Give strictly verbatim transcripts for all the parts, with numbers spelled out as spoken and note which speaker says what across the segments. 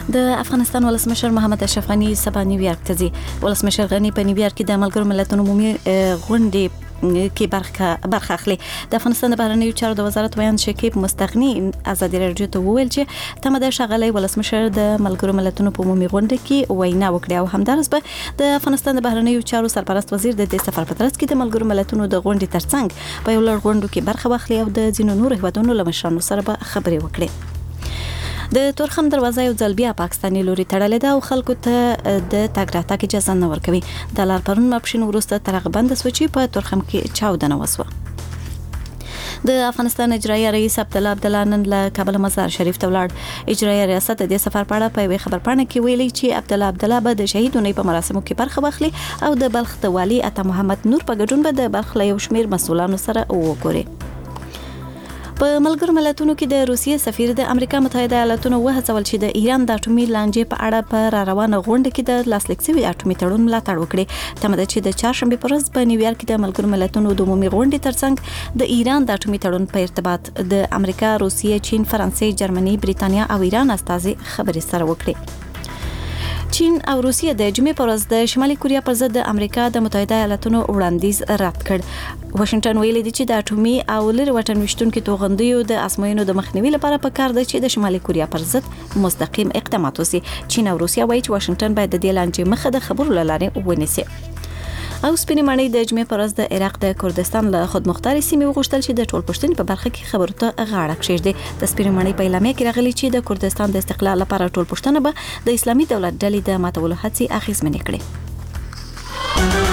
Speaker 1: د افغانستان ولسمشر محمد اشرف غنی سبا نیویارک ته ځي. ولسمشر غنی په نیویارک کې د ملګرو ملتونو عمومي غونډې کې برخه برخه اخلي. د افغانستان د بهرنیو چارو د وزارت ویان شکیب مستغنی ازادي رادیو ته وویل چې تمه د شغلي ولسمشر د ملګرو ملتونو په عمومي غونډه کې وینا وکړي او همدارس به د افغانستان د بهرنیو چارو سرپرست وزیر د دې سفر په ترڅ کې د ملګرو ملتونو د غونډې ترڅنګ په یو لړ غونډو کې برخه واخلي او د ځینو نورو هیوادونو له مشرانو سره به خبرې وکړي. د تورخم دروازه یو ځل بیا پاکستاني لوري تړلې ده او خلکو ته د تګ راتګ اجازه نه ورکوي. د لار پرون ماپښین وروسته تر هغه بند شو چې په تورخم کې چاودنه وسوه. د افغانستان اجرایي رئیس عبدالله عبدالله نن له کابل مزار شریف ته ولاړ. اجرایي ریاست د سفر په اړه په یوه خبرپاڼه کې ویلي چې عبدالله عبدالله به د شهیدونو په مراسمو کې برخه واخلي او د بلخ د والي عطا محمد نور په ګډون به د بلخ له یو شمېر مسؤلانو سره وګوري. په ملګرو ملتونو کې د روسیې سفیر د امریکا متحده ایالاتونو وهڅول چې د ایران د اټومي لانجې په اړه په را روانه غونډه کې د لاسلیک شوي اټومي تړون ملاتړ وکړي. تمه ده چې د چهارشنبه په ورځ په نیویارک کې د ملګرو ملتونو د عمومي غونډې ترڅنګ د ایران د اټومي تړون په ارتباط د امریکا، روسیې، چین، فرانسې، جرمني، بریتانیا او ایران استازي خبرې سره وکړي. چین او روسیه د جمعې پر ورځ د شمالي کوریا پر ضد د امریکا د متحده ایالاتونو وړاندیز رد کړ. واشنگټن ویلي دی چې د اټومي او لری وطن وشتونکو توغندیو د ازموینو د مخنیوي لپاره پکار دی چې د شمالي کوریا پر ضد مستقیم اقدامات وکړي. چین او روسیه وایي چې واشنگټن باید د دې لانجې مخه د خبرو لاره ونیسي. او سپینې ماڼۍ د جمعې پر ورځ د عراق د کردستان له خودمختاري سیمې وغوښتل چې د ټول پښتون په برخه کې خبرو ته غاړه کېږدي. د سپینې ماڼۍ په اعلامیه کې راغلي چې د کردستان د استقلال لپاره ټول پښتون به د اسلامي دولت ډلې د ماتولو هڅې اخیستمنې کړي.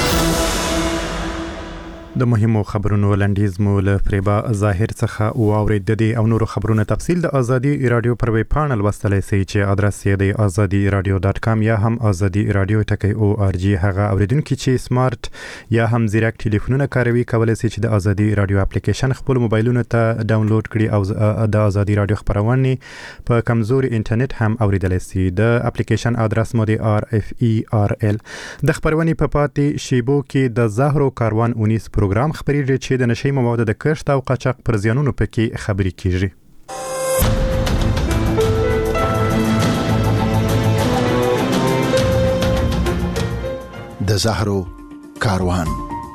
Speaker 2: د مهمو خبرونو لنډیز مو له فریبا ظاهر څخه واورید. د دې او نورو خبرونو تفصیل د ازادي رادیو پر ویب پاڼل وستلای شئ چې ادرس یې د ازادي رادیو ډاټ کام یا هم ازادي رادیو ټکی او ار جی. هغه اوریدونکو چې سمارټ یا هم زیرک ټلیفونونه کاروي کولای شي چې د ازادي رادیو اپلیکیشن خپل موبایلونو ته ډاونلوډ کړي او د ازادي رادیو خبرونه په کمزوري انټرنیټ هم اوریدلای شي. د اپلیکیشن ادرس مو د آر اف ای آر ال. د خبرونه په پاتې شیبو کې د زهرو کاروان اونیس پروګرام خبرېږي چې د نشي موادو د کښت او قاچاق پر زیانونو پکې خبرې کیږي.
Speaker 3: د زهرو کاروان.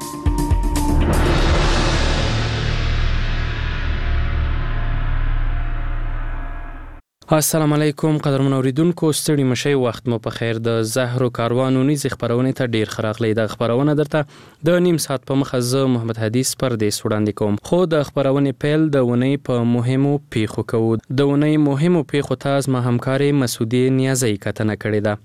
Speaker 4: السلام علیکم قدرمن اوریدونکو، ستړي مشي وخت مو په خیر. د زهرو کاروانونی ز خبرونه ته ډیر خراغلی. د خبرونه درته د نیم ساعت په مخه ز محمد حدیث پر دې وړاندې کوم. خو د خبرونه پیل د ونې په مهمو پیښو کوو. د ونې مهمو پیښو تاز ما همکاري مسعودي نیازی کتنه کړې ده.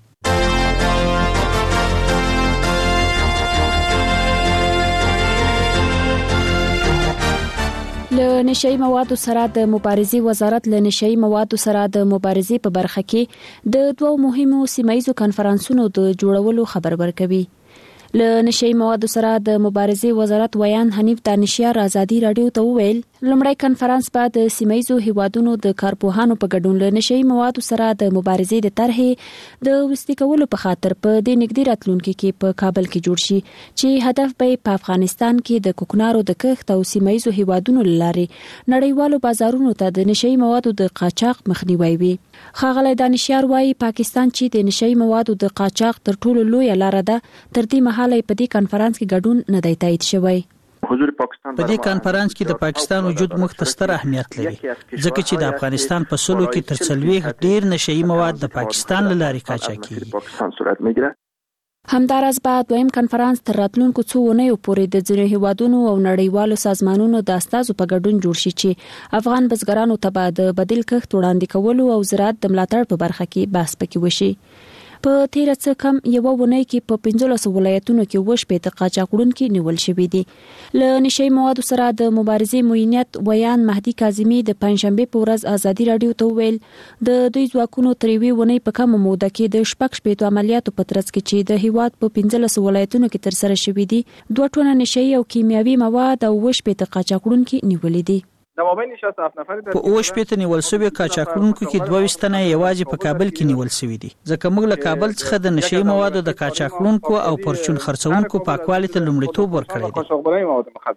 Speaker 5: له نشئی موادو سره د مبارزې وزارت له نشئی موادو سره د مبارزې په برخه کې د دوو مهمو سیمایي کانفرنسونو د جوړولو خبر ورکوي. له نشئی موادو سره د مبارزې وزارت ویان حنیف دانشیار ازادي رادیو ته وویل لومړی کانفرنس په د سیمایي هیوادونو د کارپوهانو په ګډون له نشئی موادو سره د مبارزې د طرحې د وروستي کولو په خاطر په د نږدې راتلونکي کې په کابل کې جوړ شي چې هدف به په افغانستان کې د کوکنارو د کښت او سیمایي هیوادونو لارې نړیوالو بازارونو ته د نشئی موادو د قاچاق مخنیوي وي. ښاغلی دانشیار وايي پاکستان چې د نشئی موادو د قاچاق تر ټولو لوی لار ده تر دې مهاله په دې کانفرنس کې ګډون نه دی تایید شوی.
Speaker 6: حضور پاکستان
Speaker 7: په دې کانفرنس کې د پاکستان وجود مختستر اهمیت لري ځکه چې د افغانستان په سلو کې تر څلوېښت ډیر نشئی مواد د پاکستان له لارې قاچاق کیږي.
Speaker 5: همدارس بعد دویم کانفرنس تر راتلونکو څو اونیو پورې د ځینو هیوادونو او نړیوالو سازمانونو د استازو په ګډون جوړ شي چې افغان بزګرانو ته به د بدیل کښت وړاندې کولو او زراعت د ملاتړ په برخه کې بحث پکې وشي. په تیر څه کم یو ونی کې په پنځلس ولایتونو کې وشپې د قاچاقونکو نیول شوې دي. له نشئی موادو سره د مبارزې موینت ویان مهدی کاظمی د پنځشنبه په ورځ ازادي رادیو ته ویل د دوی ځواکونو تریوي ونی په کومه موده کې د شپږ شپېتو عملیاتو په ترڅ کې چې د هیواد په پنځلس ولایتونو کې تر سره شوې دي دوه ټونه نشئی او کیمیاوي مواد او وشپې د قاچاقونکو نیولې دي.
Speaker 7: په اوش پېته نیول شوی قاچاقونکو کې دوه وستنه یوازې په کابل کې نیول شوی دي ځکه موږ له کابل څخه د نشئی موادو د قاچاقونکو او پرچون خرڅونکو پاکوالي ته لومړیتوب ورکړی دی.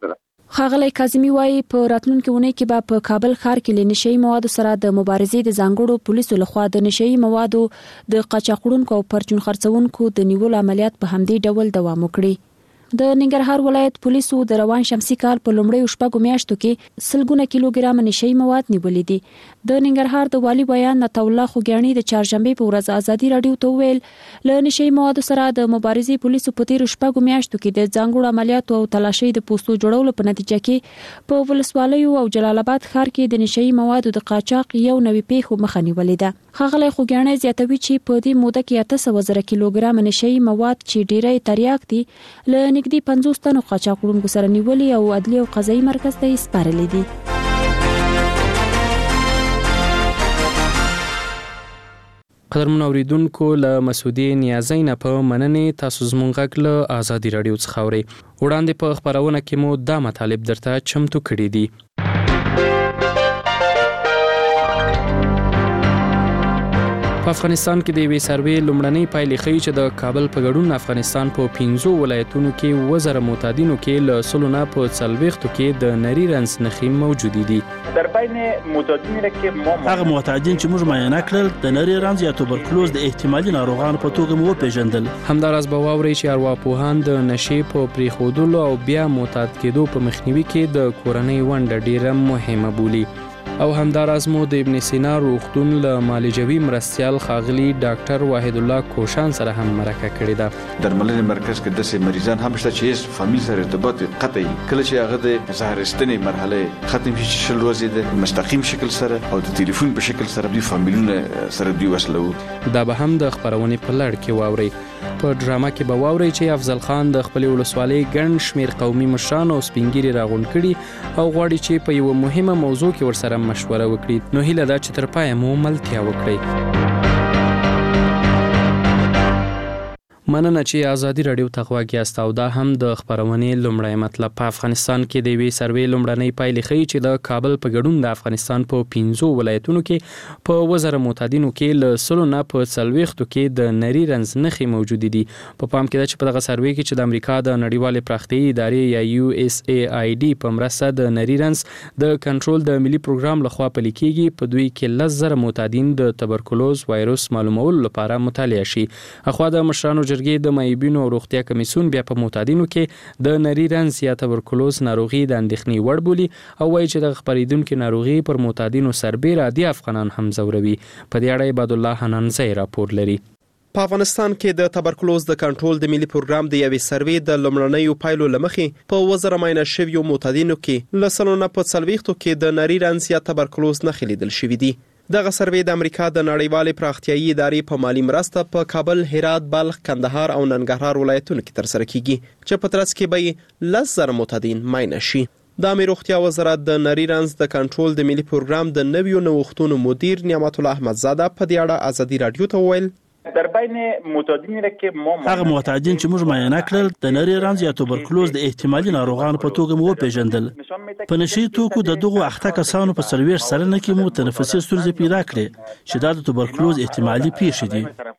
Speaker 5: ښاغلی کاظمي وایي په راتلونکي اونۍ کې به په کابل ښار کې له نشئی موادو سره د مبارزې د ځانګړو پولیسو لخوا د نشئی موادو د قاچاقړونکو او پرچون خرڅونکو د نیولو عملیات په همدې ډول دوام وکړي. د ننګرهار ولایت پولیسو د روان شمسي کال په لومړیو شپږو میاشتو کې سلګونه کیلوګرام نشئی مواد نیولې دي. د ننګرهار د والي بیان عطاالله خوګیاڼي د چهارشنبه په ورځ ازادي رادیو ته ویل له نشئی موادو سره د مبارزې پولیسو په تیر شپږو میاشتو کې د ځانګړو عملیاتو او تلاشۍ د پوسټو جوړولو په نتیجه کې په ولسوالیو او جلال آباد ښار کې د نشئی موادو د قاچاق یو نوي پیښو مخه نیولې ده. ښاغلی خوګیاڼي زیاتوي چې په دې موده کې اته سوه زره کیلوګرام نشئی مواد چې ډیری تریاک دي له نږدې پنځوس تنو قاچاقړونکو سره نیولې او عدلي او قضایي مرکز ته یې سپارلې دي.
Speaker 4: قدرمن اوریدونکو له مسعودي نیازی نه په مننې تاسو زموږ غږ له آزادي رادیو څخه اورئ. وړاندې په خبرونه کې مو دا مطالب درته چمتو کړي دي. په افغانستان کې د یوې سروې لومړنۍ پایلې ښیي چې د کابل په ګډون افغانستان په پنځو ولایتونو کې اووه زره معتادینو کې له سلو نه په څلوېښتو کې د نري رنځ نښې موجودې دي.
Speaker 6: در بین معتادین کې ما
Speaker 7: هغه معتادین چې موږ معاینه کړل د نري رنځ یا توبرکلوز د احتمالي ناروغانو په توګه مو وپېژندل.
Speaker 4: همداراز به واورئ چې ارواپوهان د نشې په پرېښودلو او بیا معتاد کېدو په مخنیوي کې د کورنۍ ونډه ډېره مهمه بولي. او همداراز مو د ابن سینا روغتون له معالجوي مرستیال ښاغلي ډاکټر واحد الله کوشان سره هم مرکه کړې ده.
Speaker 8: درملنې مرکز کې داسې مریضان هم شته چې هیڅ فامیل سره ارتباط قطعي کله چې هغه د زهرستنې مرحله ختم شي شل ورځې د مستقیم شکل سره او د ټلیفون په شکل سره دوی فامیلونه سره دوی وصلو.
Speaker 4: دا به هم د خبرونې په لړ کې واورئ. په ډرامه کې به واورئ چې افضل خان د خپل ولسوالۍ ګڼ شمیر قومي مشران او سپینګیري راغونډ کړي او غواړي چې په یو مهمه موضوع کې ورسره مشوره وکړي. نو هیله ده چې تر پایه مو ملتیا وکړئ. مننه چې آزادي رادیو ته غوږ یاست او دا هم د خبرونې لومړی مطلب. په افغانستان کې د یوې سروې لومړنۍ پایلې ښیي چې د کابل په ګډون د افغانستان په پنځو ولایتونو کې په اووه زره معتادینو کې له سلو نه په څلوېښتو کې د نري رنځ نښې موجودې دي. په پام کې ده چې په دغه سروې کې چې د امریکا د نړیوالې پراختیایي ادارې یا یو اس ای آی ډي په مرسته د نري رنځ د کنټرول د ملي پروګرام لخوا پلي کېږي. په دوی کې لس زره معتادین د تبرکلوز وایروس معلومولو لپاره مطالعه شي. اخوا د مشرانو د معیبینو او روغتیا کمیسیون بیا په معتادینو کې د نري رنځ یا تبرکلوز ناروغي د اندېښنې وړ بولي او وایي چې د خپرېدونکو ناروغي پر معتادینو سربېره عادي افغانان هم ځوروي. په دې اړه عباد الله حنانزی راپور لري.
Speaker 9: په افغانستان کې د تبرکلوز د کنټرول د ملي پروګرام د یوې سروې د لومړنیو پایلو لمخې په اووه زره معاینه شویو معتادینو کې له سلو نه په څلوېښتو کې د نري رنځ یا تبرکلوز نښې لیدل شوي دي. دغه سروې د امریکا د نړیوالې پراختیایي ادارې په مالی مرسته په کابل، هرات، بلخ، کندهار او ننګرهار ولایتونو کې ترسره کیږي چې په ترڅ کې به لس زره معتادین معاینه شي. د امیر روغتیا وزارت د نري رنځ د کنټرول د ملي پروګرام د نویو نوښتونو مدیر نعمت الله احمدزاده په دې اړه آزادي رادیو ته وویل
Speaker 6: در بین معتادین کې ما
Speaker 7: هغه معتادین چې موږ معاینه کړل د نري رنځ یا توبرکلوز د احتمالي ناروغانو په توګه مو وپېژندل. په نشي توکو د دغو اخته کسانو په څلوېښت سلنه کې مو تنفسي ستونزې پیدا کړې چې دا د توبرکلوز احتمالي پیښې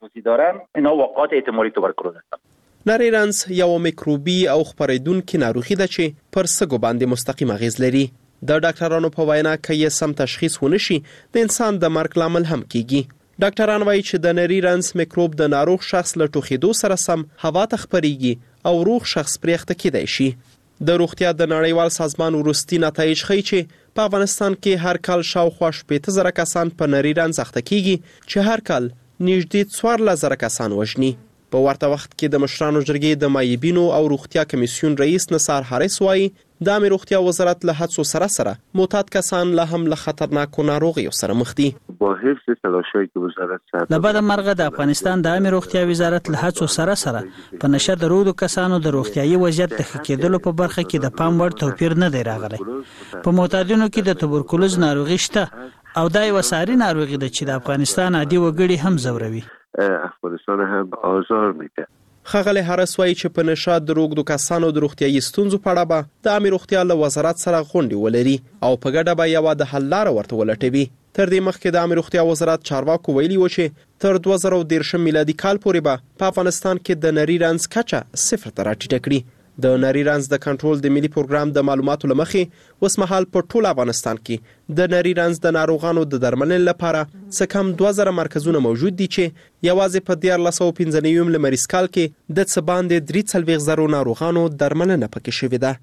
Speaker 9: دي. نري رنځ یو میکروبي او خپرېدونکې ناروغي ده چې پر سږو باندې مستقیم اغیز لري. د ډاکټرانو په وینا که یې سم تشخیص ونشي د انسان د مرګ لامل هم کیږي. ډاکټران وایي چې د نري رنځ میکروب د ناروغ شخص له ټوخېدو سره سم هوا ته خپرېږي او روغ شخص پرې اخته کېدای شي. د روغتیا د نړیوال سازمان وروستي نتایج ښیي چې په افغانستان کې هر کال شاوخوا شپېته زره کسان په نري رنځ اخته کېږي چې هر کال نږدې څوارلس زره کسان وژني. په ورته وخت کې د مشرانو جرګې د معیبینو او روغتیا کمیسیون رئیس نثار حارث وایي د امیر روغتیا وزارت له هڅو سره سره معتاد کسان له هم له خطرناکو ناروغیو سره مخ دي.
Speaker 7: له بده مرغه د افغانستان د امیر روغتیا وزارت له هڅو سره سره په نشه درودو کسانو د روغتیايي وضعیت د ښه کېدلو په برخه کې د پام وړ توپیر نه دی راغلی. په معتادینو کې د توبرکلوز ناروغي شته او دا یو ساري ناروغي ده چې د افغانستان عادي وګړي هم ځوروي.
Speaker 8: افغانستان هم آزار میده.
Speaker 9: ښاغلی حارث وایي چې په نشه د روږدو کسانو د روغتیايي ستونزو په اړه به د امیر روغتیا له وزارت سره غونډې ولري او په ګډه به یوه د حل لاره ورته ولټوي. تر دې مخکې د امیر روغتیا وزارت چارواکو ویلي و چې تر دوه زره دېرشم میلادي کال پورې به په افغانستان کې د نري رنځ کچه صفر ته راټیټه کړي. د نری رنځ د کنټرول د ملي پروګرام د معلوماتو لمخې اوس مهال په ټول افغانستان کې د نری رنځ د ناروغانو د درملنې لپاره څه کم دوه زره مرکزونه موجود دي چې یوازې په دیارلس سوه پنځه نوي لمریز کال کې د څه باندې درې څلوېښت زرو ناروغانو درملنه پکې شوې ده.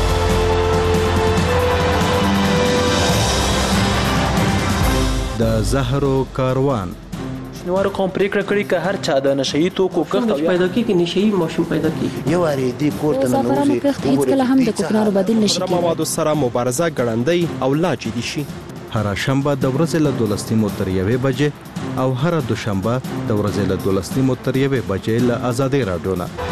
Speaker 10: د زهرو کاروان
Speaker 11: شنوارو قوم پریکړه کړې که هر چا د نشئی توکو کښت پیدا کیږي نشئی ماشوم پیدا کیږي
Speaker 12: یو واری دی کوټه
Speaker 5: نه نوځي هیڅ کله هم د کوکنارو بدیل نشي
Speaker 9: کېدای. موادو سره مبارزه ګړندۍ او لا جدي شي.
Speaker 10: هر شنبه د ورځې له دولس نیمو تر یوې بجې او هر دوشنبه د ورځې له دولس نیمو تر یوې بجې له آزادۍ راډیو نه.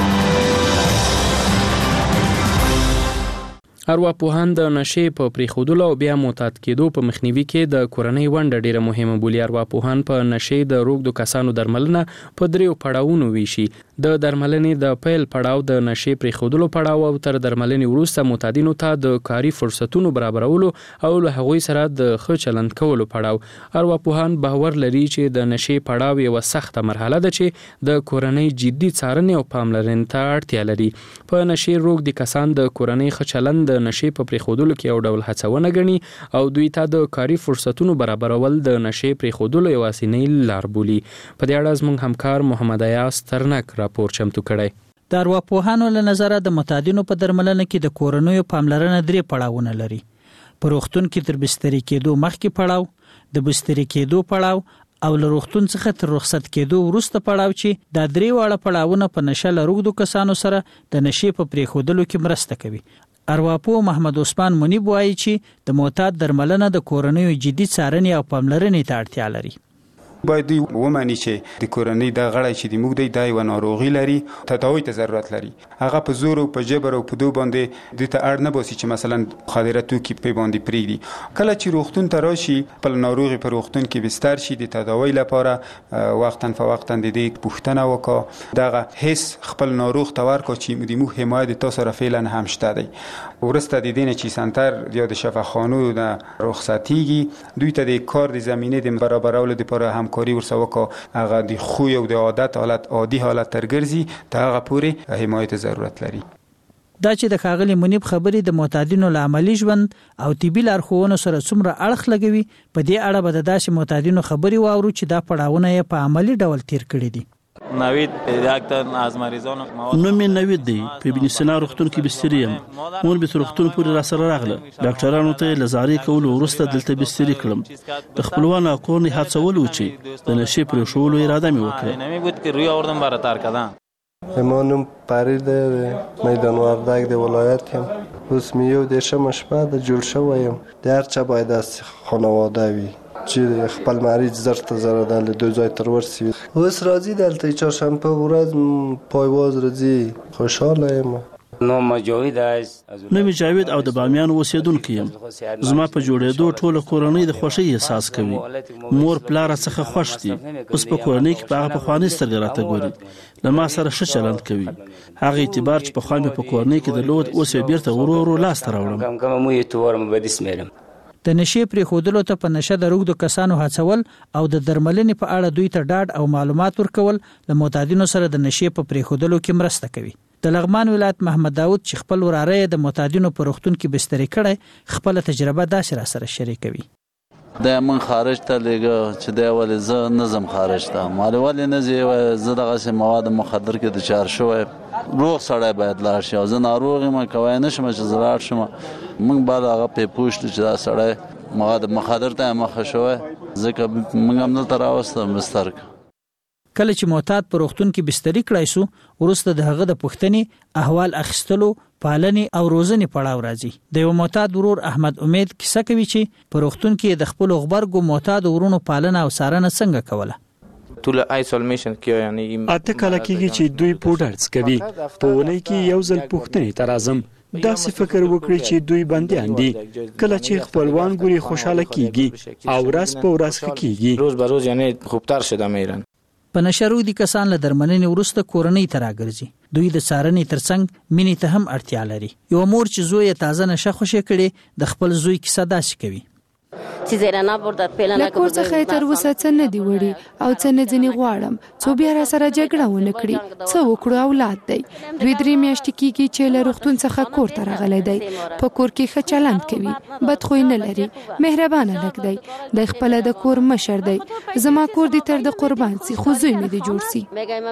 Speaker 4: ارواپوهان د نشې په پریښودلو او بیا معتاد کېدو په مخنیوي کې د کورنۍ ونډه ډیره مهمه بولي. ارواپوهان په نشې د روږدو کسانو درملنه په دریو پړاوونو ویشي. د درملنې د پیل پړاو د نشې پریښودلو پړاو او تر درملنې وروسته معتادینو ته د کاري فرصتونو برابرولو او له هغوی سره د ښه چلند کولو پړاو. ارواپوهان باور لري چې د نشې پړاو یوه سخته مرحله ده چې د کورنۍ جدي څارنې او پاملرنې ته اړتیا لري. په نشې روږدي کسان د کورنۍ ښه چلند نشې په پریښودلو کې یو ډول هڅونه ګڼي او دوی ته د کاري فرصتونو برابرول د نشې پریښودلو یوازینۍ لار بولي. په دې اړه زموږ همکار محمد ایاز ترنک راپور چمتو کړی.
Speaker 7: د ارواپوهانو له نظره د معتادینو په درملنه کې د کورنیو پاملرنه درې پړاوونه لري. په روغتون کې تر بسترې کېدو مخکې پړاو، د بسترې کېدو پړاو او له روغتون څخه تر رخصت کېدو وروسته پړاو چې دا درې واړه پړاوونه په نشه له روږدو کسانو سره د نشې په پریښودلو کې مرسته کوي. ارواپوه محمد عثمان منیب وایي چې د معتاد درملنه د کورنیو جدي څارنې او پاملرنې ته اړتیا لري.
Speaker 13: باید دوی ومني چې د کورنۍ د غړی چې د موږ دی دا یوه ناروغي لري، تداوی ته ضرورت لري. هغه په زور او په جبر او په دو باندې دوی ته اړ نه باسي چې مثلا مخدره توکي پې باندې پرېږدي. کله چې روغتون ته راشي خپل ناروغي په روغتون کې بستر شي د تداوی لپاره وقتا فوقتا د دې پوښتنه وکړه، دغه حس خپل ناروغ ته ورکړه چې د موږ حمایت تا سره فعلا هم شته دی. وروسته د دې نه چې سنتر یا د شفاخانو نه رخصتیږي دوی ته د کار د زمینې د برابرولو لپاره هم کاری ورسره وکړه، هغه د خوی او د عادت حالت عادي حالت ترګرځي ته هغه پورې حمایت ضرورت لري.
Speaker 7: دا چې د ښاغلي منیب خبرې د معتادینو له عملي ژوند او طبي لارښوونو سره څومره اړخ لګوي، په دې اړه به د داسې معتادینو خبرې واورو چې دا پړاوونه یې په عملي ډول تیر کړي دي.
Speaker 14: نوید ډاکټر از مریضانو
Speaker 15: نوم یې نوید دی، په بن سینا روغتون کې بستري یم. مور به تر روغتون پورې را سره راغله. ډاکټرانو ته له زارۍ کولو وروسته دلته بستري کړم. د خپلوانو او کورنۍ هڅول و چې د نشې پرېښودلو اراده مې وکړه.
Speaker 14: نمی بود که روی آوردم براتر کردن.
Speaker 16: ما نوم فرید دی، میدان وردک د ولایت یم. اوس مې یو دېرشمه شپه ده جوړ شوی یم. د هر چا باید از خانواده وي چې خپل مریض زر تا زر دل دو ځای تر ورسي. اوس راځي دلته چهارشنبه ورځ پایواز راځي، خوشحاله یم.
Speaker 15: نوم جاوید است. نوم جاوید او د بامیان اوسیدونکی یم. زما په جوړېدو ټوله کورنۍ د خوښۍ احساس کوي. مور پلار څخه خوښ دي. اوس په کورنۍ کې په هغه پخوانۍ سترګې راته ګوري. له ما سره ښه چلند کوي. هغه اعتبار چې پخوا مې په کورنۍ کې درلود اوس یې بیرته ورو ورو لاسته
Speaker 7: راوړم. د نشې پرېښودلو ته په نشه د روږدو کسانو هڅول او د درملنې په اړه دوی ته ډاډ او معلومات ورکول د معتادینو سره د نشې په پرېښودلو کې مرسته کوي. د لغمان ولایت محمد داود چې خپل وراره د معتادینو په روغتون کې بستري کړی، خپل تجربه داسې را سره شریکوي.
Speaker 17: د من خارج ته لګه چې د ولې زه نظم خارج ته مال ولې نه زی زه دغه مواد مخدر کې د چار شوی روغ سړی باید لاړ شي او زه ناروغ یم کوی نشم چې زه لاړ شم. موږ باید هغه پې پوښتو چې دا سړی مواد مخدر ته مخه شوی ځکه موږ هم دلته راوستم بستر کې.
Speaker 7: کله چې معتاد په روغتون کې بستري کړای سو وروسته د هغه د پوښتنې احوال اخیستلو پالنې او روزنې پړاو راځي. د یو معتاد ورور احمد امید کیسه کوي چې په روغتون کې د خپل غبرګو معتاد ورونو پالنه او څارنه څنګه کوله.
Speaker 11: ټول آیسولیشن کې یعنی
Speaker 18: اته کله کېږي چې دوی پوډرز کوي. په ونې کې یو ځل پوښتنې ته راځم داسې فکر وکړي چې دوی بندیان دي. کله چې خپلوان ګوري خوشاله کیږي او ورځ په ورځ ښه کیږي.
Speaker 11: روز به روز یعنی خوبتر شده میرن.
Speaker 7: په نشرو دي کسان له درملنې وروسته کورنۍ ته راګرځي. دوی د څارنې ترڅنګ مینې ته هم اړتیا لري. یو مور چې زوی یې تازه نشه خوشې کړي د خپل زوی کیسه داسې کوي.
Speaker 12: له کور څخه تر اوسه څه نه دی وړي او څه نه ځنې غواړم څو بیا را سره جګړه ونه کړي څه وکړو اولاد دی دوی درې میاشتې کېږي چې له روغتون څخه کور ته راغلی دی په کور کې ښه چلند کوي بدخوی نه لري مهربانه لږ دی د خپله د کور مشر دی زما کور دی تر د قربان سي خو زوی مې دی جوړ سي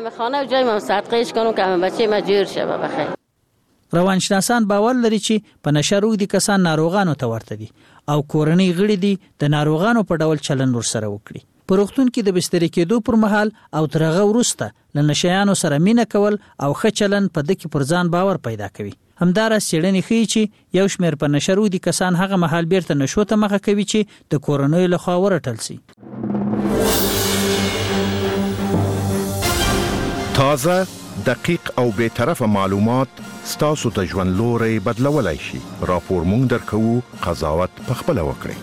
Speaker 7: روانشناسان باور لري چې په نشه روږدي کسان ناروغانو ته ورته دي او کورنۍ غړي دي د ناروغانو په ډول چلند ورسره وکړي. په روغتون کې د بسترې کېدو پر مهال او تر هغه وروسته له نشهیانو سره مینه کول او ښه چلند په ده کې پر ځان باور پیدا کوي. همداراز څېړنې ښیي چې یو شمېر په نشه روږدي کسان هغه مهال بیرته نشو ته مخه کوي چې د کورنیو لخوا ورټل سي.
Speaker 19: تازه دقیق او بے طرفه معلومات ستاسو ته ژوند لوري بدلولای شي. راپور مونږ درکو، قضاوت پخپله وکړئ.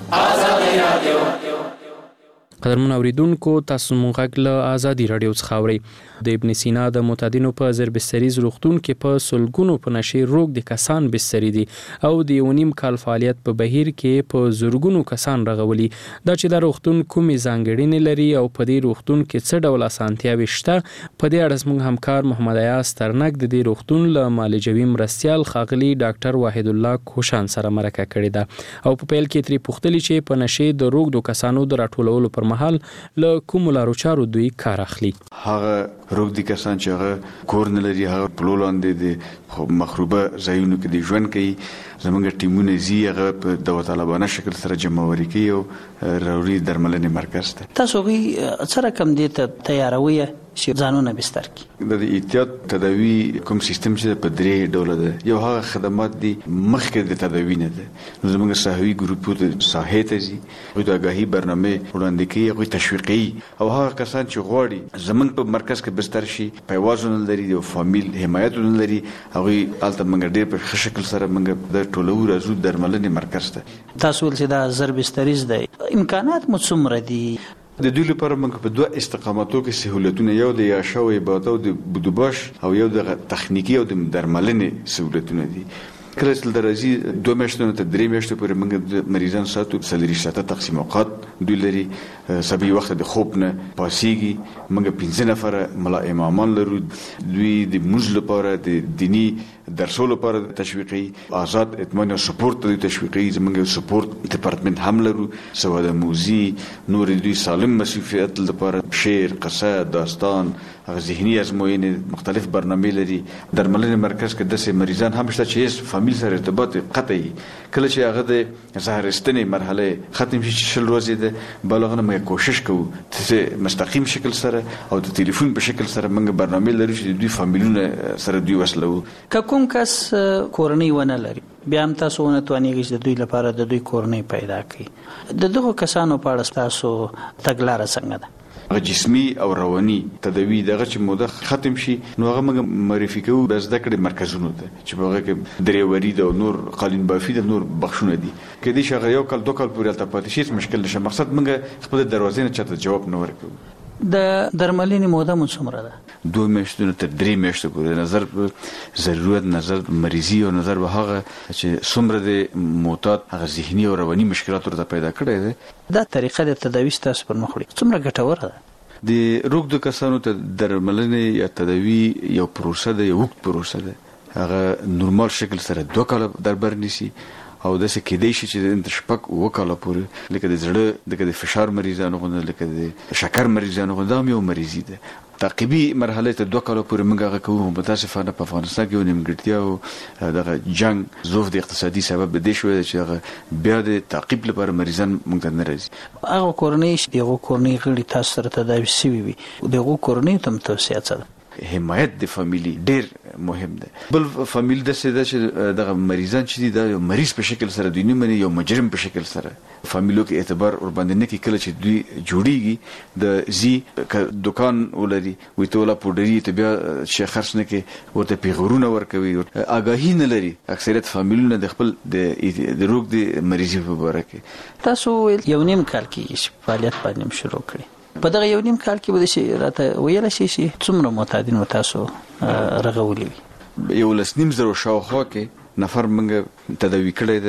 Speaker 4: قدرمن اوریدونکو، تاسو مونږ غږ له آزادي رادیو څخه اورئ. د ابن سینا د معتادینو په زیربستریز روغتون کې په سلګونو په نشې روږدي کسان بستري دي او د یو نیم کال فعالیت په بهیر کې په زرګونو کسان رغولي. دا چې د روغتون کومې ځانګړنې لري او په دې روغتون کې څه ډول اسانتیاوې شته، په دې اړه زموږ همکار محمد ایاز ترنک د دې روغتون له معالجوي مرستیال ښاغلي ډاکټر واحد الله کوشان سره مرکه کړې ده او په پیل کې ترې پوښتلي چې په نشې د روږدو کسانو د راټولولو پر مهال له کومو لارو چارو دوی کار اخلي.
Speaker 8: هغه روږدي کسان چې هغه کور نه لري، هغه پلو لاندې د مخروبه ځایونو کې د ژوند کوي، زمونږ ټیمونه ځي هغه په داوطلبانه شکل سره جمعوري کوي او راوړي درملنې مرکز ته.
Speaker 7: تاسو هغوی څه رقم دې ته تیاروي چې ځانونه بستر کړي؟
Speaker 8: د احتیاط تداوي کوم سیستم چې په درې ډوله ده. یو هغه خدمات دي مخکې د تداوي نه ده، نو زمونږ صحوي ګروپونه ساحې ته ځي، هغوی د آګاهي برنامې وړاندې کوي، هغوی تشویقوي او هغه کسان چې غواړي زمونږ په مرکز کې بستر شي، پیوازو نه لري او فامیل حمایت نه لري، هغوی هلته موږ ډېر په ښه شکل سره موږ د ټولو راځو درملنې مرکز ته.
Speaker 7: تاسو ویل چې دا زربستریز دی، امکانات مو څومره دي؟
Speaker 8: د دوی لپاره موږ په دوه استقاماتو کې سهولتونه، یو د یاشا او عبادت او د بودوباش او یو د تخنیکی او د درملنې سهولتونه دي. کله چې درځي دوه میاشتې ته درې میاشتې پورې موږ د مریضان ساتو، څلوري ساعته تقسیم اوقات دوی لري، سبي وخت د خوب نه پاسيږي، موږ پنځه نفر ملا امامان لرو، دوی د موږ لپاره د دینی درسو لپاره تشویقي، آزاد اطمینان او سپورت د تشویقي، زموږ سپورت ډپارټمنټ هم لرو، سواده موزي، نور دوی سالم مسؤلیت لپاره شعر، قصه، داستان، ذهني ازموینې، مختلف برنامې لري. درملنې مرکز کې داسې مریضان هم شته چې فامیل سره ارتباط قطعي، کله چې هغه د زهرستنې مرحله ختم شي چې شل ورځې ده بلغه نه موږ کوشش کوو چې مستقیم شکل سره او د ټلیفون په شکل سره موږ برنامې لرو چې دوی فامیلونه سره دوی وصلو.
Speaker 7: کوم کس کورنۍ ونه لري بیا هم تاسو ونه توانیږئ چې د دوی لپاره د دوی کورنۍ پیدا کړئ، د دغو کسانو په اړه تاسو تګلاره څنګه ده؟
Speaker 8: هغه جسمي او رواني تداوی دغه چې موده ختم شي نو هغه موږ معرفي کوو د زده کړې مرکزونو ته چې په هغه کې درېوري د نور قالین بافي د نور بخښونه دي. کله چې هغه یو کال دوه کال پورې تل پاتې شي مشکل نشه، مقصد موږ خپل دروازې نه چاته جواب نه ورکوو.
Speaker 7: د درملنې موده مو څومره ده؟
Speaker 8: دوه میاشتې تر درې میاشتې پورې، نظر ضرورت، نظر مریضي او نظر به هغه چې څومره د معتاد هغه ذهني او رواني مشکلات ورته پیدا کړی دی.
Speaker 7: دا طریقه د تداوي ستاسو پر مخ وړي څومره ګټوره ده؟
Speaker 8: د روږدو کسانو ته درملنې یا تداوي یو پروسه ده، یو وخت پروسه ده، هغه نورمال شکل سره دوه کاله دربر نیسي او داسې کېدای شي چې د شپږ اووه کاله پورې لکه د زړه لکه د فشار مریضانو غوندې لکه د شکر مریضانو غوندې دا هم یو مریضي ده. تعقیبي مرحله ته دوه کاله پورې موږ هغه کوو. متاسفانه په افغانستان کې یو نیمګړتیا او دغه جنګ ضعف د اقتصادي سبب د دې شوی چې هغه بیا د تعقیب لپاره مریضان موږ ته نه راځي.
Speaker 7: هغه کورنۍ چې دغه کورنۍ غړي تاسو سره تداوي شوي وي دغه کورنۍ ته توصیه څه ده؟
Speaker 8: حمایت د فامیلی ډیر مهم ده. بل فامیل د څه ده چې دغه مریضان چې دي دا یو مریض په شکل سره دوی نه مني، یو مجرم په شکل سره فامیلو کې اعتبار ور باندې نه کوي. کله چې دوی جوړیږي د زی دکان ولري وي ته ولا پوډري ته بیا چې خرڅ نه کوي ورته پیغورونه ورکوي، آگاهی نه لري. اکثریت فامیلونه د خپل د روغ د مریضي په اړه کې
Speaker 7: تاسو یو نیم کال کې فعالیت باندې شروع کړی. په دغه یو نیم کال کې به شي راته ویل شي چې څومره معتادین و تاسو رغولي وي؟
Speaker 8: یو لس نیم زره شاوخوا کې نفر موږ تداوي کړی دی.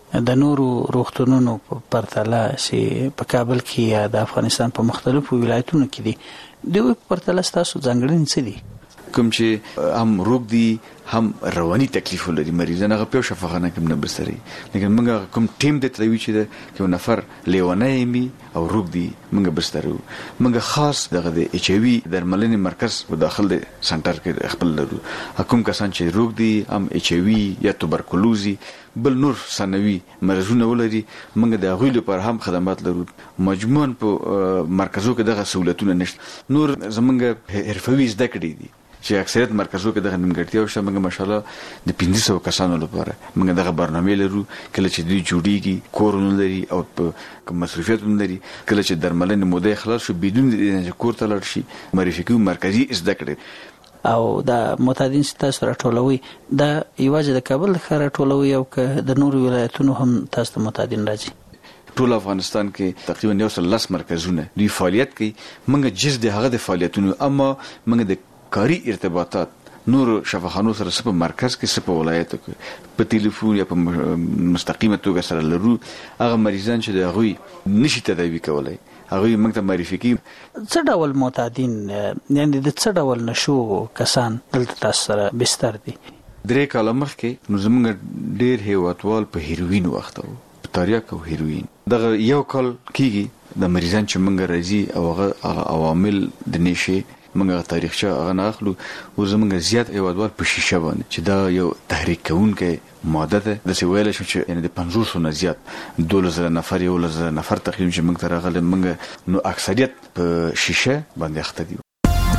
Speaker 7: د نورو روغتونونو په پرتله چې په کابل کې یا د افغانستان په مختلفو ولایتونو کې دي دوی په پرتله ستاسو ځانګړنې څه دي؟
Speaker 8: کوم چې هم روغ دي هم رواني تکلیف لري مریضان هغه په شفاخانه کې نه بستري، لیکن موږ کوم ټیم د تلوي چې د یو نفر لیونای می او روغ دي موږ بسترو، موږ خاص دغه د ایچ ای وی درملنې مرکز په داخل د سنټر کې خپل لرو. کوم کسان چې روغ دي هم ایچ ای وی یا توبرکلوزي بل نور ثانوي مرزونه ولري موږ د هغوی لپاره هم خدمات لرو. مجموعاً په مرکزو کې دغه سہولتونه نشته. نور زمونږ حرفوي زده کړې دي چې اکثریت مرکزو کې دغه نیمګړتیا شته. موږ ماشاءالله د پنځه سوه کسانو لپاره موږ دغه برنامه لرو. کله چې دوی جوړیږي کورونه لري او په مصرفیت هم لري، کله چې درملنې موده خلاص شو بدون د کور ته لاړ شي معرفي کوي مرکزي زده کړې.
Speaker 7: او د معتادین چې تاسو راټولوي دا یوازې د کابل ښار راټولوي او که د نورو ولایتونو هم تاسو ته معتادین راځي؟
Speaker 8: ټول افغانستان کې تقریبا یو سل لس مرکزونه دوی فعالیت کوي. موږ جز د هغه د فعالیتونو اما موږ د کاری ارتباطات نور شفاخانو سره سپه مرکز کې سپه ولایتو کې په ټلیفون یا په مستقیمه توګه سره لرو. هغه مریضان چې د هغوی نشي تداوي کولای هغوی موږ ته معرفي کوي.
Speaker 7: څه ډول معتادین یعنې د څه ډول نشو کسان دلته تاسو سره بستر دي؟
Speaker 8: درې کاله مخکې نو زموږ ډېر هیوادوال په هیروین وخت وو، په تریاک او هیروین. دغه یو کال کېږي د مریضان چې موږ راځي او هغه عوامل د نشې موږ تاریخچه هغه نه اخلو. او زموږ زیات هیوادوال په شیشه باندې چې دا یو تحریک کوونکی ماده ده. داسې ویلی شو چې یعنې د پنځوسو نه زیات دولس زره نفر یولس زره نفر تقریبا چې موږ ته راغلی موږ نو اکثریت په شیشه باندې اخته دي.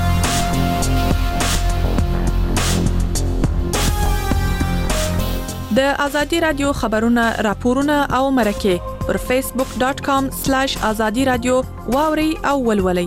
Speaker 20: د ازادي رادیو خبرونه راپورونه او مرکې پر فیسبوک ډاٹ کام سلیش ازادي رادیو واوري او ولولئ.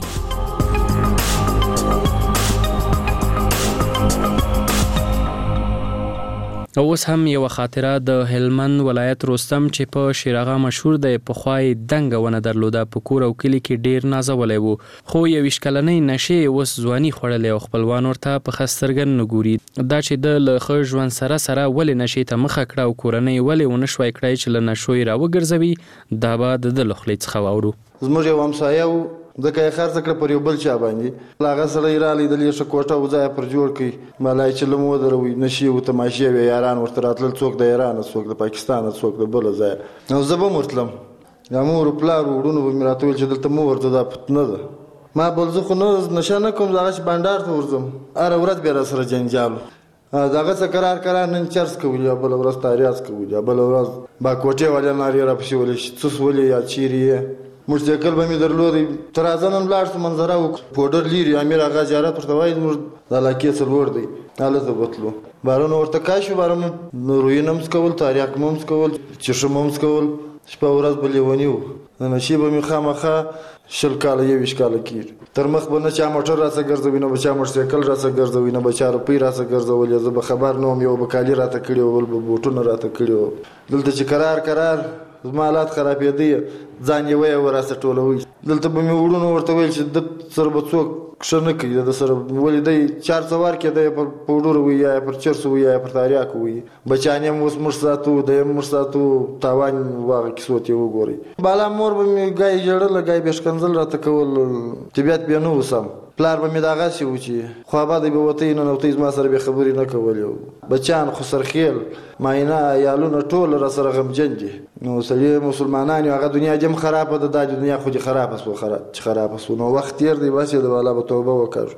Speaker 4: اوس هم یو خاطره د هلمند ولایت رستم چې په شیراغه مشهور دی. پخوای دنګ ونه درلوده، په کور او کلی کې ډیر نازولی وو، خو یو کلنۍ نشې اوس ځواني خوړلې او خپلوان ورته په خسترګن نه ګوري. دا چې د له ښه ژوند سره سره ولې نشې ته مخه کړه او کورنۍ ولې ونه شوی کړی چې له نشو یې راوګرځوي، دا به د ده له خولې څخه واورو.
Speaker 21: زموږ یو همسایه و ځکه یې خرڅ کړه پر یو بل چا باندې، هغه سړی رالی دلې ښه کوټه و ځای پر جوړ کړي، مالای چې لم ودروي نشي و تماشې وې یاران ورته راتلل، څوک د ایران څوک د پاکستان څوک د بل ځای. نو زه به ورتلم یا مور پلار وړونو به مې راته ویل چې دلته مو ورته دا فتنه ده. ما بل زه خو نه نشه نه کوم، دغه چې بانډار ته ورځم هره ورځ بیا راسره جنجال دغه څه قرار قرار نن چرس کول یا بله ورځ تاریاز کول یا بله ورځ با کوټې والیا نارې راپسې ولې څه ولې یا چیرې یې موټرسایکل به مې درلودی. تر ازه نن لاړ شو منظره وکړو پوډر لیري امیر آغا زیارت ورته وایي زموږ د علاقې څلور دی هلته بوتلو. بارونه ورته کای شو، بارونه رویین هم څکول، تاریاک هم څکول، چشم هم څکول، شپه ورځ به لیوني وو. نشي به مې خامخا شل کاله یویشت کاله کېږي. تر مخ به نه چا موټر راڅه ګرځوي نه به چا موټرسایکل راڅه ګرځوي نه به چا روپۍ راڅه ګرځولې. زه به خبر نه وم، یو به کالي راته کړي وو بل به بوټونه راته کړي وو. دلته چې قرار قرار زما حالات خرابېدی ځان یې ویه وراسه ټولوي. دلته به مې وړونو ورته ویل چې د سره به څوک ښه نه کوي، د سره ولې دی چار سوار کې دی پر پوډر وي یا پر چرسو وي یا پر تاریاک وي. بچیان یې هم اوس موږ ساتو، دی هم موږ ساتو، تاوان واغه کیسو ته وګورئ. بالا مور به مې ګای ژړله ګای به ښکنځل راته کول، طبیعت بیا نه و سم. پلار به مې دغسې و چې خوابدی به وتی ننوتی زما سره بې خبرې نه کولې. بچیان خسرخیل ماینه عیالونه ټول را سره غمجن دي. نو سړي مسلمانان یو هغه دنیا دې هم خرابه ده، دا دنیا خو دې خرابه سوه چې خرابه سوه. نو وخت تېر دی بس یې د بالا به توبه وکړو.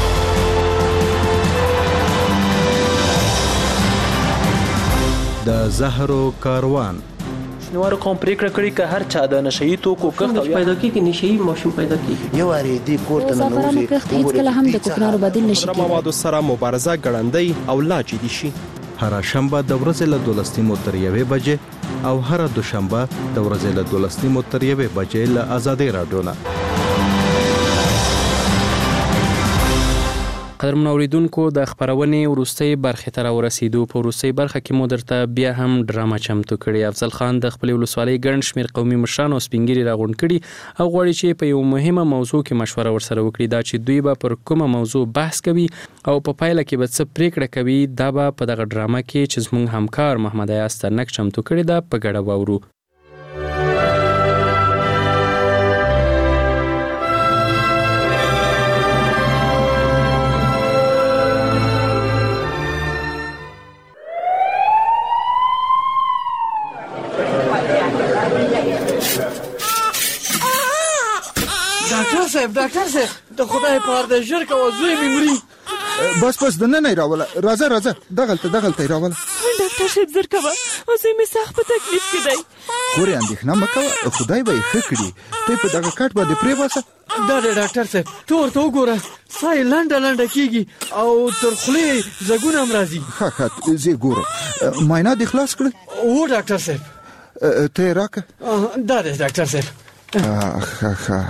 Speaker 10: د زهرو کاروان
Speaker 11: شنوارو قوم پریکړه کړې که هر چا د نشهیي توکو کښت پیدا کیږي نشهیي ماشوم پیدا کیږي.
Speaker 22: یو وارې دې کور ته ننوځي
Speaker 5: هیڅکله هم د کوکنارو بدیل نشي
Speaker 9: کېدای. موادو سره مبارزه ګړندۍ او لا جدي شي.
Speaker 10: هر شنبه د ورځې له دولس نیمو تر یوې بجې او هر دوشنبه د ورځې له دولس نیمو تر یوې بجې له ازادي رادیو نه.
Speaker 4: قدرمن اوریدونکو د خبرونې وروستۍ برخې ته راورسېدو. په وروستۍ برخه کې مو درته بیا هم ډرامه چمتو کړې. افضل خان د خپل ولسوالۍ ګڼ شمېر قومي مشران او سپینګیري راغونډ کړي او غواړي چې په یو مهمه موضوع کې مشوره ورسره وکړي، دا چې دوی به پر کومه موضوع بحث کوي او په پایله کې به څه پریکړه کوي. دا به په دغه ډرامه کې چې زموږ همکار محمد ایاز ترنک چمتو کړې ده په ګډه واورو.
Speaker 1: ډاکټر صاحب د خدای په اړه ژر کوه، زوی مې مري.
Speaker 3: بس بس د نن راوله، راځه راځه دغلته دغلته راوله.
Speaker 1: ډاکټر صاحب زر کوه، زوی مې سخت په تکلیف کې دی.
Speaker 3: خورې اندېښنه مه کوه، خدای به یې ښه کړي. ته په دغه کټ باندې پرېباسه.
Speaker 1: دا دی ډاکټر صاحب، ته ورته وګوره، ساه یې لنډه لنډه کېږي او تر خولې ځګونه هم راځي.
Speaker 3: ښه ښه زه یې ګورم. معاینات دې خلاص کړل؟
Speaker 1: هو ډاکټر صاحب.
Speaker 3: ته یې راکړه.
Speaker 1: دا دی ډاکټر صاحب.
Speaker 3: ښه ښه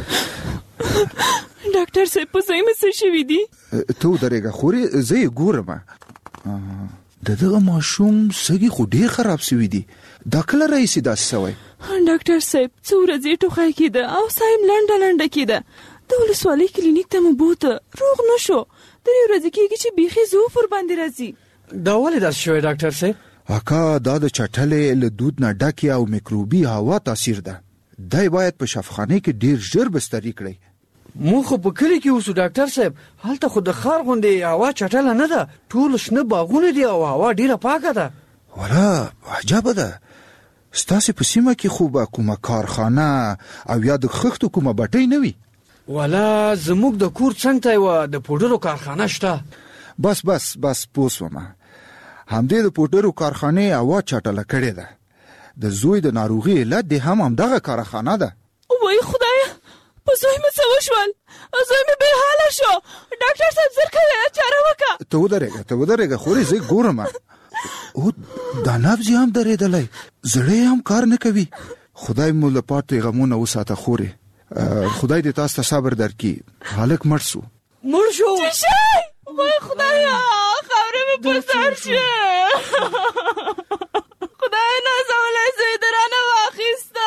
Speaker 1: ډاکټر صاحب په ځای مې څه شوي دي؟
Speaker 3: ته ودرېږه خورې، زه یې ګورم. د دغه ماشوم سږي خو ډېر خراب شوي دي. دا کله راهیسې داسې شوی؟
Speaker 1: ډاکټر صاحب څو ورځې ټوخی کېده او ساه یې لنډه لنډه کېده. د ولسوالۍ کلینیک ته مو بوته، روغ نه شو. درې ورځې کېږي چې بیخي زوف ورباندې راځي. دا ولې داسې شوی ډاکټر صاحب؟
Speaker 3: اکا دا د چټلې له دود نه ډکې او میکروبي هوا تاثیر ده. دای باید په شفاخانه کې ډیر ژر بستري کړی.
Speaker 1: مو خو په کلی کې اوسو ډاکټر صاحب، هلته خو د ښار غوندې هوا چټله نه ده، ټول شنه باغونه دي او هوا ډیره پاکه ده.
Speaker 3: ولا عجبه ده. ستاسې په سیمه کې خو به کومه کارخانه او یا د خښتو کومه بټۍ نه وي؟
Speaker 1: ولا زموږ د کور څنګ ته یوه د پوډرو کارخانه شته.
Speaker 3: بس بس بس پوه سومه. همدې د پوډرو کارخانې هوا چټله کړې ده. د زوی د ناروغي علت دې هم همدغه کارخانه ده.
Speaker 1: وای خدایا، په زوی مې څه وشول؟ زوی مې بې حاله شو. ډاکټر صاحب زر کوه، چاره وکړه.
Speaker 3: ته ودرېږه ته ودرېږه خورې، زه ګورم. او دا نبض یې هم درېدلی، زړه یې هم کار نه کوي. خدای مو له پاتې غمونه وساته خورې. خدای دې تاسو ته صبر درکړي. هلک مړ سو.
Speaker 1: مړ شو؟ څه شی؟ وای خدایا، خاورې مې پر سر شوې. خدای نازولی زوی د رانه واخیسته.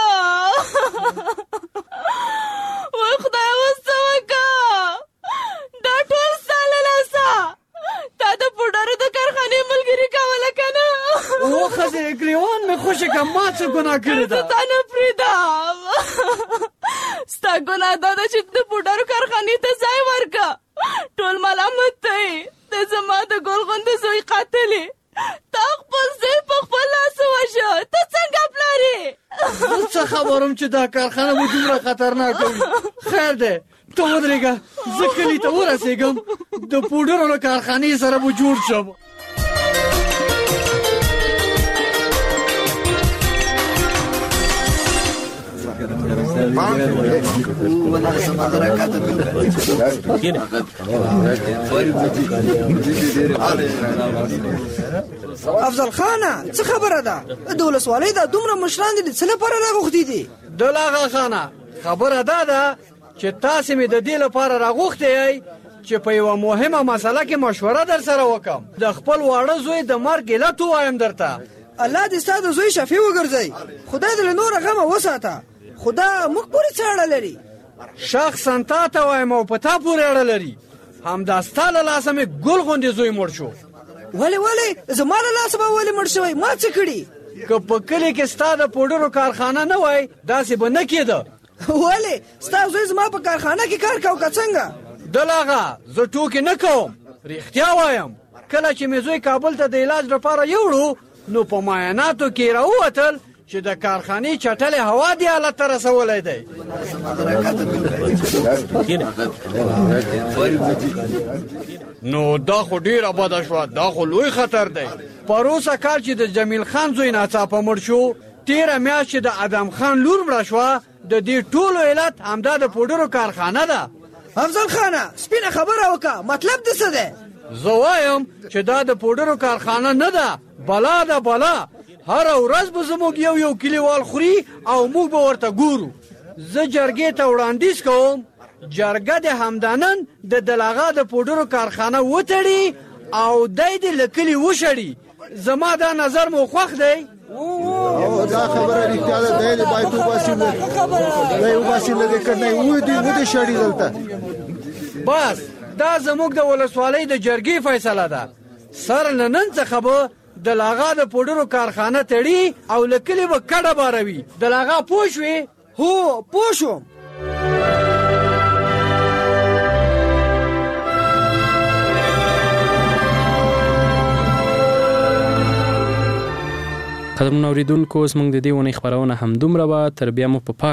Speaker 1: وای خدای اوس څه وکړه؟ دا ټول ستا له لاسه. تا د پوډرو د کارخانې ملګري کوله که نه؟ او ښځې ګریوان مې خوشې کړه، ما څه ګناه کړې ده؟ زه تا نه پرېږدم. ستا ګناه دا ده چې د پوډرو کارخانې ته ځای ورکړه. ټول ملامت دی. د زما د ګل غوندې زوی قاتل یې. تا خپل زوی په خپل لاس ووژه. ته څنګه پلار یې؟ زه څه خبرم چې دا کارخانه مو دومره خطرناکه وي. خیر دی، ته ودرېږه، زه کلي ته ورسېږم، د پوډرو له کارخانې سره به جوړ شم.
Speaker 2: افضل خانه څه خبره ده؟ د ولسوالۍ دا دومره مشران دي څه لپاره راغوښتي دي؟
Speaker 1: دلاغه خانه خبره دا ده چې تاسې مې د دې لپاره راغوښتی یئ چې په یوه مهمه مسله کې مشوره در سره وکړم. د خپل واړه زوی د مرګ علت ووایم درته.
Speaker 2: الله دې ستا د زوی شفیع وګرځوي. خدای دې له نوره غمه وساته. خدا موږ پورې څه اړه لري؟
Speaker 1: شخصا تا ته وایم او په تا پورې اړه لري. همدا ستا له لاسه مې ګل غوندې زوی مړ شو.
Speaker 2: ولې ولې زما له لاسه به ولې مړ شوی؟ ما څه کړي؟
Speaker 1: که په کلي کې ستا د پوډرو کارخانه نه وای داسې به نه کېده.
Speaker 2: ولې ستا زوی زما په کارخانه کې کار کوو که څنګه؟
Speaker 1: دلاغه زه ټوکې نه کوم، رښتیا وایم. کله چې مې زوی کابل ته د علاج لپاره یوړو نو په معایناتو کې راووتل چې د کارخانې چټلې هوا دې حالت ته رسولی دی. نو دا خو ډېره بده شوه، دا خو لوی خطر دی. پروسه کال چې د جمیل خان زوی ناڅاپه مړ شو، تېره میاشت چې د ادم خان لور مړه شوه، د دې ټولو علت همدا د پوډرو کارخانه ده.
Speaker 2: افضل خانه سپینه خبره وکړه، مطلب دې څه دی؟
Speaker 1: زه وایم چې دا د پوډرو کارخانه نه ده، بلا ده بلا. هر ورځ به زموږ یو یو کلیوال خوري او موږ به ورته ګورو. زه جرګې ته وړاندیز کوم
Speaker 2: جرګه د همدانن د دلاغا د پوډرو کارخانه وتړي او دای دې لکلی وشړي. زما دا نظر مو خوښ دی.
Speaker 3: او دا خبره رښتیا ده، دی د باید وباسي دی وباسي له دې کړنې ودې ودې شړي دلته.
Speaker 2: بس دا زموږ د ولسوالۍ د جرګې فیصله ده. سر له نن څخه به د لاغا د پوډرو کارخانه تړي او لکلی به کډه باروي. د لاغا پوه شوې؟ هو پوه شوم.
Speaker 4: قدرمن اوریدونکو زموږ د دې ونې خبرونه همدومره وه. تر بیا مو په